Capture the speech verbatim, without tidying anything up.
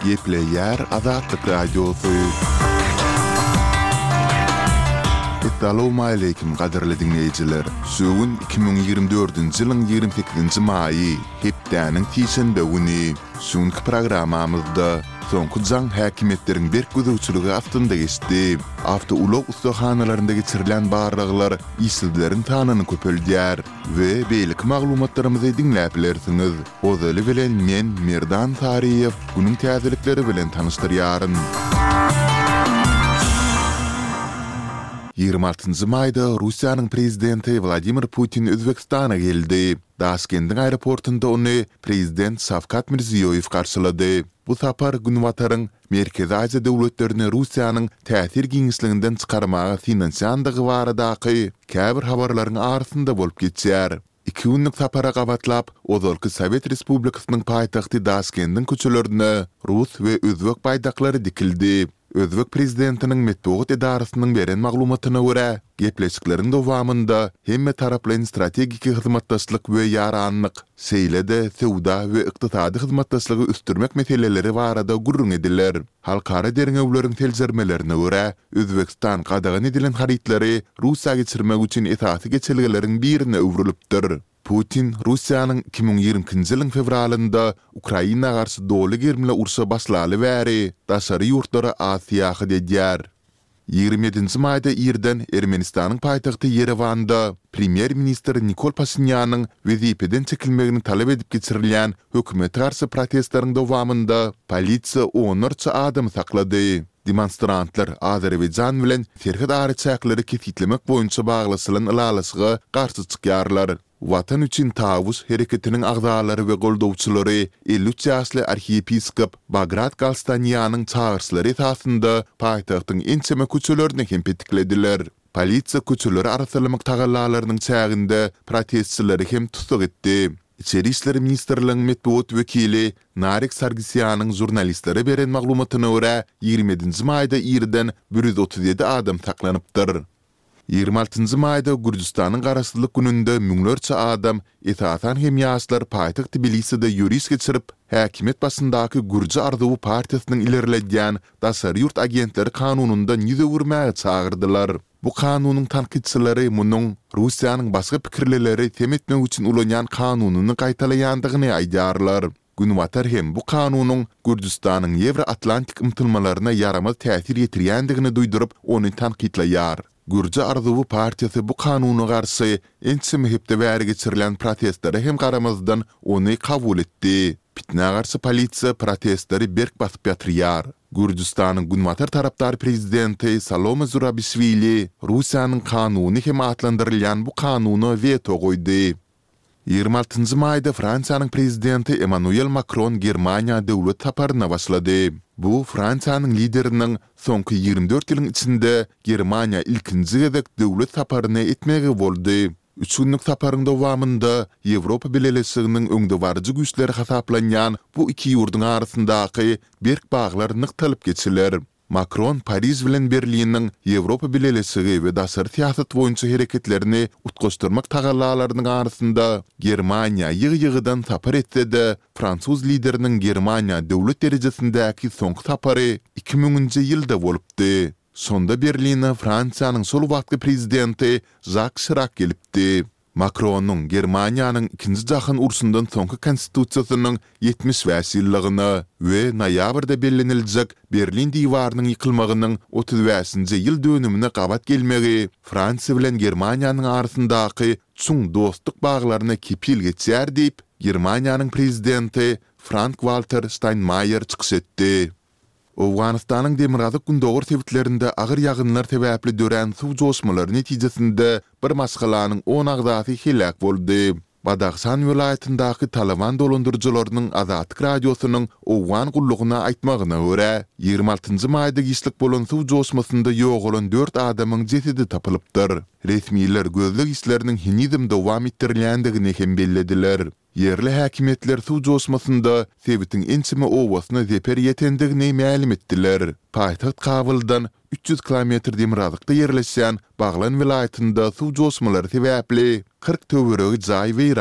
Gepleyer Azatlyk Radiosu. Assalamu alaykum gaderli dinleyijiler. Söwün iki bin ýygrimi dördünji ýylyň ýygrimi sekizinji maýy hepdäniň tişinde güni. Şuňky programamyzda soňky jaň häkimetleriň berk gözegçiligi aftynda geçdi. Hafta ulug ustahanalarynda geçirilen barlyklar ýysyldlaryň tanyny köpeldýär we beýlik maglumatlarymyzy dinläp bilersiňiz. Ozaly bilen men Merdan Tariýew günüň täzelikleri bilen tanışdyrýaryn. ýygrimi altynjy maýda Russiýanyň prezidenti Vladimir Putin Özbekistana geldi. Daşkendiň aeroportunda ony prezident Şavkat Mirziýoýew garşylady. Bu sapar Günwataryň Merkezi Aziýa döwletlerini Russiýanyň täsir giňişliginden çykarmaga finansiýandygy baradaky käbir habarlaryň arasynda bolup geçýär. iki günlük sapara gabatlap, ozalky Sowet Respublikasynyň paýtagty Daşkendiň köçelerine Rus we Özbek baýdaklary dikildi. Özbek prezidentiniň metbuat edarasynyň beren maglumatyna görä, gepleşikleriň dowamında hemme taraplaryň strategik hyzmatdaşlyk we ýaranlyk, seýlede, sowda we ykdysady hyzmatdaşlygy üstürmek meseleleri barada gurrun ediler. Halkara derňewleriň teljermelerine görä, Özbekistan gadagan edilen harytlary Russiýa geçirmek üçin esasy geçelgeleriň birine öwrülipdir. Putin Russiýanyň iki bin ýygrimi-nji ýylyň fevralynda Ukraina garşy doly germle urşa başlaly bäri daşary ýurtlara Asiýa dedýär. ýygrimi ýedinji maýda ýerden Ermenistanyň paýtagty Yerewanda premier minister Nikol Pashinýanyň wezipeden çekilmegini talap edip geçirilýän hökümet garşy protestlaryň dowamında polisiýa on üç adam saklady. Demonstrantlar Azerbaýjan bilen Serhid araçaklary kesitlemek boýunça baglasylan ılalasıga garşy çykýarlar. Watan üçin tawus hereketiniň agzalary we goldowçylary elli üç ýaşly arhiyepiskop Bagrat Galstanýanyň çağırşylary esasında paýtagtyň ençeme köçelerini hem petiklediler. Polisiýa köçeleri arasalamak tagallalarynyň çäginde protestçileri hem tutuk etdi. İçeri işleri Ministerliğinin metbuat vekili Narek Sargisyan'ın jurnalistlere beren maglumatyna görä ýygrimi ýedinji maýda ýerden bir ýüz otuz ýedi adam saklanypdyr. ýygrimi altynjy maýda Gürjistanyň garaşsyzlyk gününde müňlerçe adam esasan hem ýaşlar paýtagt Tbiliside ýürüş geçirip häkimet başyndaky Gürji Arzuwy partiýasynyň ilerledýän daşary ýurt agentleri kanununda ňüze wurmagy çagyrdylar. Bu kanunyň tanqidçileri munyň Russiýanyň başga pikirleri temetmek üçin ulanýan kanunyny gaýtalaýandygyny aýdýarlar. Günwatar hem bu kanunyň Gürjistanyň Ýewroatlantik ymtylmalaryna yaramaz täsir ýetirýändigini duýduryp ony tanqidlaýar. Gürji Arzuwy partiýasy bu kanuny garşy ençe hepde bäri geçirilen protestlere hem garamazdan ony kabul etdi. Pitne garşy polisiýa protestleri berk basyp ýatyrýar. Gürjistanyň Günwatar tarapdary prezidenti Salome Zurabishvili Russiýanyň kanuny hem atlandyrylýan bu kanuny veto goýdy. ýygrimi altynjy maýda Fransiýanyň prezidenti Emmanuel Macron Germaniýa döwlet saparyna başlady. Bu Fransiýanyň lideriniň soňky ýygrimi dört ýylyň içinde Germaniýa ilkinji gezek döwlet saparyny etmegi boldy. Üç günlük saparyň dowamında Ýewropa Birleşiginiň öňde barjy güýçleri hasaplanýan bu iki ýurduň arasyndaky berk baglar nyktalyp geçiler. Macron Paris bilen Berliniň Ýewropa Birleşigi we daşary siýasat boýunça hereketlerini utgaşdyrmak tagallalarynyň arasynda Germaniýa ýygy-ýygydan sapar etse-de Fransuz lideriniň Germaniýa döwlet derejesindäki soňky sapary iki miňinji ýylda bolupdy. Sonda Berline Fransiýanyň sol wagtky prezidenti Jacques Chirac gelipdi. Macronyň Germaniýanyň ikinji jahan urşundan soňky konstitusiýasynyň ýetmiş ýyllygyny we noýabrda bellenilejek Berlin diýwarynyň ýykylmagynyň otuz beşinji ýyl dönümine gabat gelmegi Fransiýa bilen Germaniýanyň arasyndaky çuň dostluk baglaryna kepil geçýär diýip Germaniýanyň prezidenti Frank-Walter Steinmeier çykyş etdi. Awganistanyň Demirgazyk gündogor sebitlerinde agyr ýagynlar sebäpli dören suw joşmalary netijesinde bir maşgalanyň on agzasy helak boldy. Badaxsan vilayetindäki Taliban dolandyrjylarynyň Azatlyk radiosynyň Awgan gullugyna aýtmagyna görä, ýygrimi altynjy maýda giçlik bolan suw joşmasynda ýok bolan dört adamyň jesedi tapylypdyr. Resmiýetler gözleg işleriniň hinizm dowam etdirilýändigini hem bellediler. Yerli häkimetler suw joşmasynda sebitiň ençime owasyna zeper ýetendigini ma'lum etdiler. Paýtaxt Kabuldan üç yüz kilometr Demirazykda yerleşen Baglan vilayetinde suw joşmalary sebäpli kırk töweregi jaý we